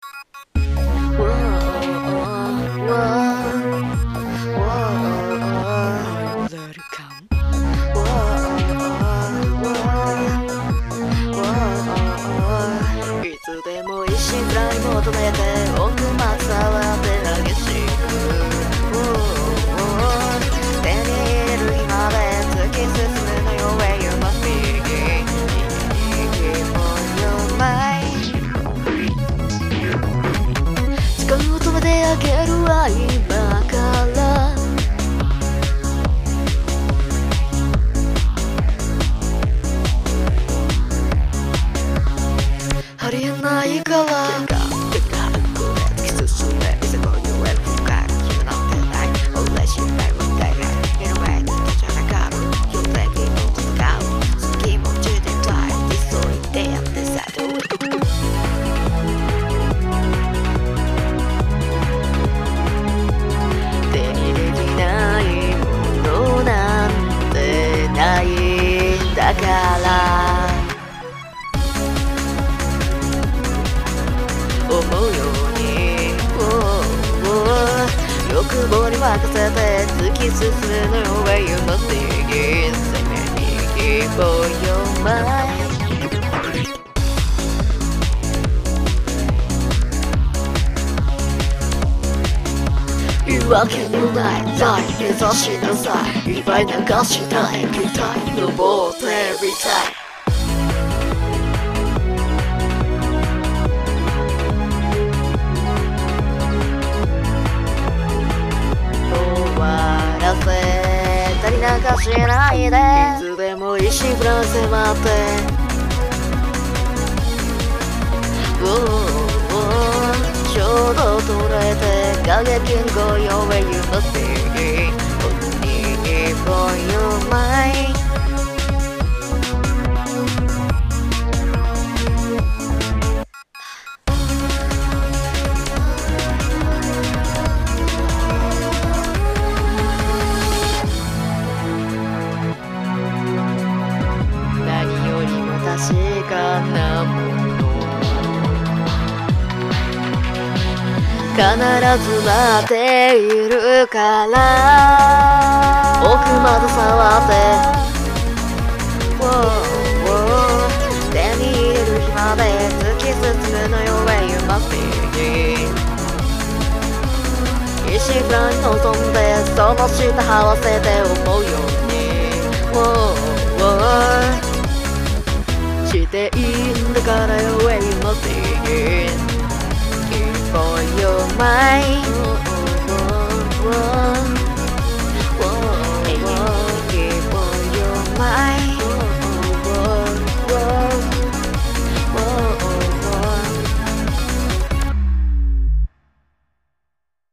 いつでも一心くらい求めて奥まで触って激しく手に入れる日まで突き進むのよ Where you must be for your mind 時間を止めてあげるわ今からありえないから突き進めいざこういうエルフが決まってない俺心配は大概目の前に立ちはだかる予定の戦うその気持ちでフライ急いでやってさ手にできないものなんてないんだから思うように欲望に任せて突き進むのよ Where you must begin 生命に for your mind言うわけのないライフ目指しなさいいっぱい流したい期待登ってみたい足りなんかしないでいつでも一心不乱迫ってちょうど捉えて過激に来いよ Where you must be only for your mind確かなもの必ず待っているから奥まで触って手に入れる日まで突き進むのよ Where you must be 一心不乱に臨んでその下合わせて思うようにしていいんだからよ Where you must begin Keep for your mind Keep for your mind